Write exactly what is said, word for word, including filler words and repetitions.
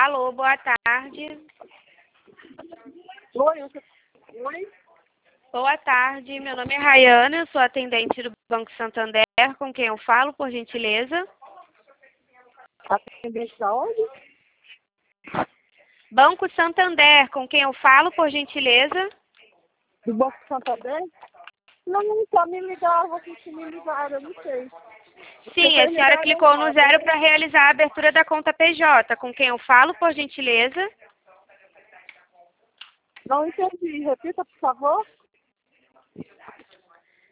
Alô, boa tarde. Oi, você... Oi? Boa tarde, meu nome é Rayana, eu sou atendente do Banco Santander, com quem eu falo, por gentileza? Atendente da onde? Banco Santander, com quem eu falo, por gentileza? Do Banco Santander? Não, não só me ligaram, vocês que me ligaram, eu não sei. Sim, a senhora clicou no zero para realizar a abertura da conta P J, com quem eu falo, por gentileza? Não entendi, repita, por favor.